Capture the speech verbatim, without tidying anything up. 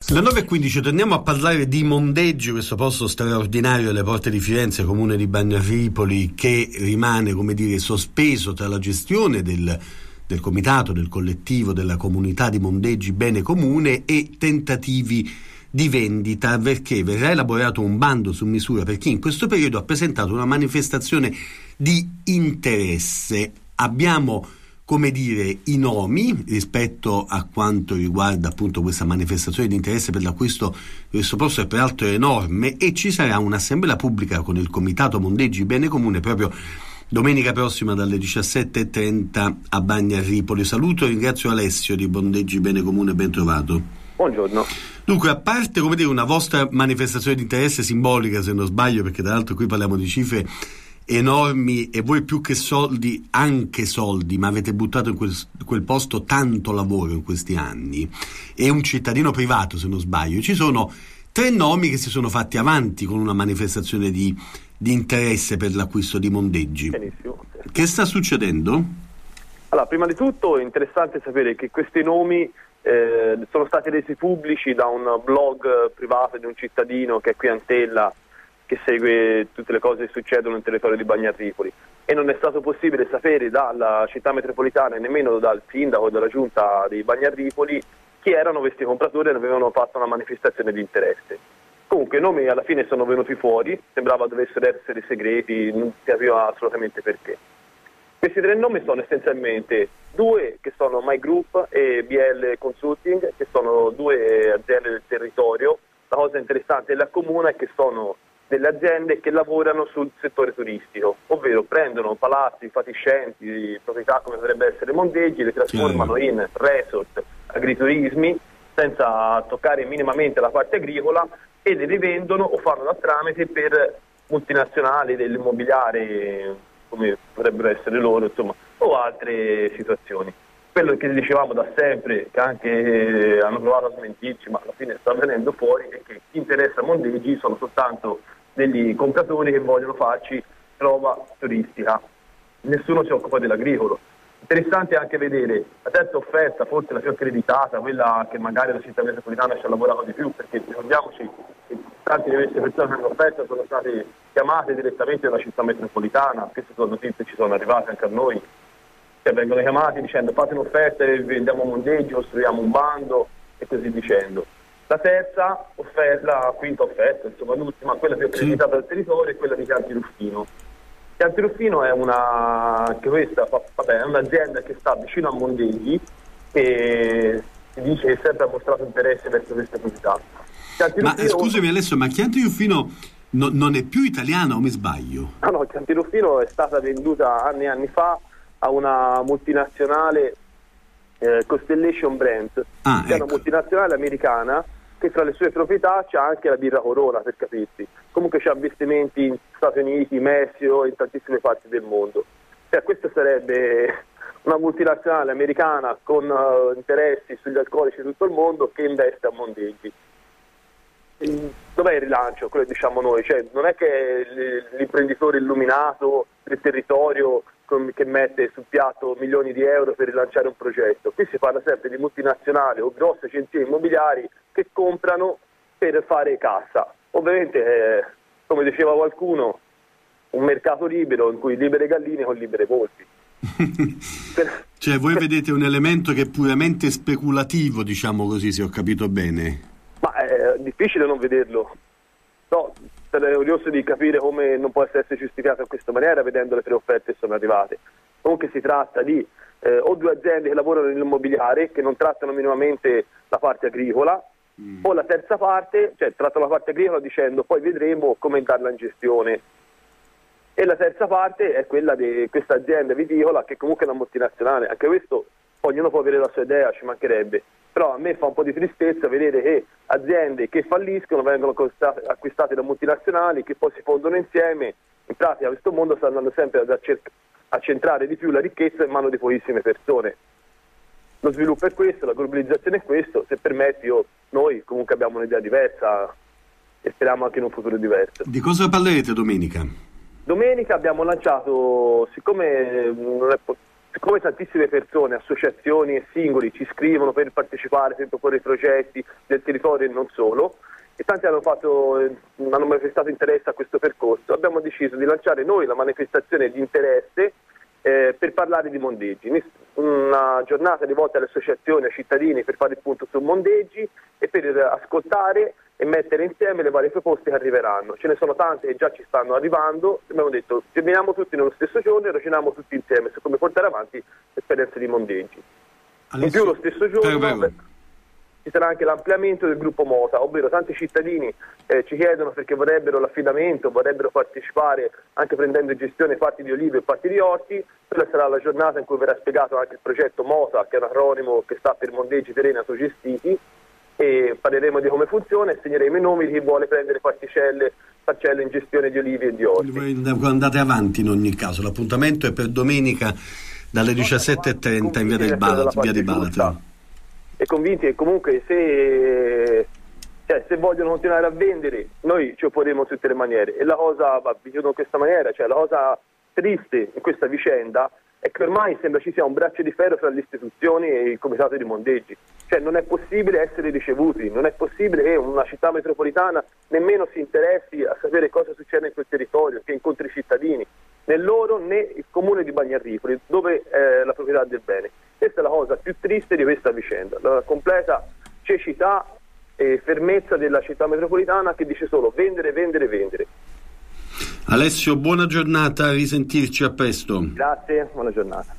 Le nove e quindici torniamo a parlare di Mondeggi, questo posto straordinario alle porte di Firenze, comune di Bagnaripoli, che rimane, come dire, sospeso tra la gestione del, del comitato, del collettivo, della comunità di Mondeggi Bene Comune e tentativi di vendita, perché verrà elaborato un bando su misura per chi in questo periodo ha presentato una manifestazione di interesse. Abbiamo, come dire, i nomi rispetto a quanto riguarda appunto questa manifestazione di interesse per l'acquisto di questo posto, che peraltro è enorme, e ci sarà un'assemblea pubblica con il comitato Mondeggi Bene Comune proprio domenica prossima dalle diciassette e trenta a Bagnaripoli. Saluto e ringrazio Alessio di Mondeggi Bene Comune, ben trovato. Buongiorno. Dunque, a parte, come dire, una vostra manifestazione di interesse simbolica, se non sbaglio, perché tra l'altro qui parliamo di cifre enormi e voi più che soldi, anche soldi, ma avete buttato in quel, quel posto tanto lavoro in questi anni, e un cittadino privato, se non sbaglio, ci sono tre nomi che si sono fatti avanti con una manifestazione di, di interesse per l'acquisto di Mondeggi. Benissimo. Che sta succedendo? Allora, prima di tutto è interessante sapere che questi nomi eh, sono stati resi pubblici da un blog privato di un cittadino che è qui a Antella, che segue tutte le cose che succedono nel territorio di Bagnaripoli, e non è stato possibile sapere dalla città metropolitana e nemmeno dal sindaco e dalla giunta di Bagnaripoli chi erano questi compratori e avevano fatto una manifestazione di interesse. Comunque i nomi alla fine sono venuti fuori, sembrava dovessero essere segreti, non si capiva assolutamente perché. Questi tre nomi sono essenzialmente due che sono My Group e B L Consulting, che sono due aziende del territorio. La cosa interessante della comune è che sono delle aziende che lavorano sul settore turistico, ovvero prendono palazzi fatiscenti, proprietà come potrebbe essere Mondeggi, le trasformano in resort, agriturismi, senza toccare minimamente la parte agricola, e le rivendono o fanno da tramite per multinazionali dell'immobiliare, come potrebbero essere loro, insomma, o altre situazioni. Quello che dicevamo da sempre, che anche hanno provato a smentirci, ma alla fine sta venendo fuori, è che chi interessa a Mondeggi sono soltanto degli compratori che vogliono farci roba turistica. Nessuno si occupa dell'agricolo. Interessante anche vedere la terza offerta, forse la più accreditata, quella che magari la città metropolitana ci ha lavorato di più, perché ricordiamoci che tante di queste persone che hanno offerto sono state chiamate direttamente dalla città metropolitana. Queste sono notizie, ci sono arrivate anche a noi, che vengono chiamati dicendo fate un'offerta e vendiamo Mondeggi, costruiamo un bando e così dicendo. La terza offerta, la quinta offerta, insomma l'ultima, quella più accreditata dal territorio, è quella di Chianti Ruffino. Chianti Ruffino è una, anche questa, vabbè, è un'azienda che sta vicino a Mondeggi e si dice che sempre ha mostrato interesse verso questa proprietà. Chianti Ma Ruffino, scusami Alessio, ma Chianti Ruffino no, non è più italiana, o mi sbaglio? No, no, Chianti Ruffino è stata venduta anni e anni fa a una multinazionale, eh, Constellation Brands, ah, che è ecco. una multinazionale americana che tra le sue proprietà c'ha anche la birra Corona, per capirsi. Comunque c'ha investimenti in Stati Uniti, Messico e in tantissime parti del mondo. Cioè, questa sarebbe una multinazionale americana con uh, interessi sugli alcolici di tutto il mondo che investe a Mondeggi. Dov'è il rilancio? Quello che diciamo noi, cioè, non è che l'imprenditore illuminato del territorio che mette sul piatto milioni di euro per rilanciare un progetto. Qui si parla sempre di multinazionali o grosse agenzie immobiliari che comprano per fare cassa. Ovviamente, eh, come diceva qualcuno, un mercato libero in cui libere galline con libere volpi. per... Cioè voi vedete un elemento che è puramente speculativo, diciamo così, se ho capito bene. Ma è difficile non vederlo. No, sarei curioso di capire come non può essere giustificato in questa maniera, vedendo le tre offerte che sono arrivate. Comunque si tratta di eh, o due aziende che lavorano nell'immobiliare, che non trattano minimamente la parte agricola, mm. o la terza parte, cioè trattano la parte agricola dicendo poi vedremo come darla in gestione. E la terza parte è quella di questa azienda viticola, che comunque è una multinazionale. Anche questo ognuno può avere la sua idea, ci mancherebbe. Però a me fa un po' di tristezza vedere che aziende che falliscono vengono acquistate da multinazionali che poi si fondono insieme. In pratica questo mondo sta andando sempre ad accer- a centrare di più la ricchezza in mano di pochissime persone. Lo sviluppo è questo, la globalizzazione è questo. Se permetti, io, noi comunque abbiamo un'idea diversa e speriamo anche in un futuro diverso. Di cosa parlerete domenica? Domenica abbiamo lanciato, siccome non è, Siccome tantissime persone, associazioni e singoli ci scrivono per partecipare, per proporre progetti del territorio e non solo, e tanti hanno, fatto, hanno manifestato interesse a questo percorso, abbiamo deciso di lanciare noi la manifestazione di interesse eh, per parlare di Mondeggi, una giornata rivolta alle associazioni, ai cittadini per fare il punto su Mondeggi e per ascoltare e mettere insieme le varie proposte che arriveranno. Ce ne sono tante che già ci stanno arrivando, abbiamo detto ci veniamo tutti nello stesso giorno e ragioniamo tutti insieme su come portare avanti l'esperienza di Mondeggi. Adesso, in più lo stesso giorno prego, prego. ci sarà anche l'ampliamento del gruppo Mota, ovvero tanti cittadini eh, ci chiedono perché vorrebbero l'affidamento, vorrebbero partecipare anche prendendo in gestione parti di olive e parti di orti. Quella sarà la giornata in cui verrà spiegato anche il progetto Mota, che è un acronimo che sta per Mondeggi Terreni Autogestiti, e parleremo di come funziona e segneremo i nomi di chi vuole prendere particelle, parcelle in gestione di olivi e di orti. Voi andate avanti in ogni caso, l'appuntamento è per domenica dalle diciassette e trenta in via del Balatro, via di Balatro. E convinti che comunque se, cioè, se vogliono continuare a vendere noi ci opporremo in tutte le maniere, e la cosa, vi chiudo in questa maniera, cioè la cosa triste in questa vicenda è che ormai sembra ci sia un braccio di ferro tra le istituzioni e il comitato di Mondeggi. Cioè non è possibile essere ricevuti, non è possibile che una città metropolitana nemmeno si interessi a sapere cosa succede in quel territorio, che incontri i cittadini, né loro né il comune di Bagnarripoli, dove è la proprietà del bene. Questa è la cosa più triste di questa vicenda, la completa cecità e fermezza della città metropolitana che dice solo vendere, vendere, vendere. Alessio, buona giornata, a risentirci, a presto. Grazie, buona giornata.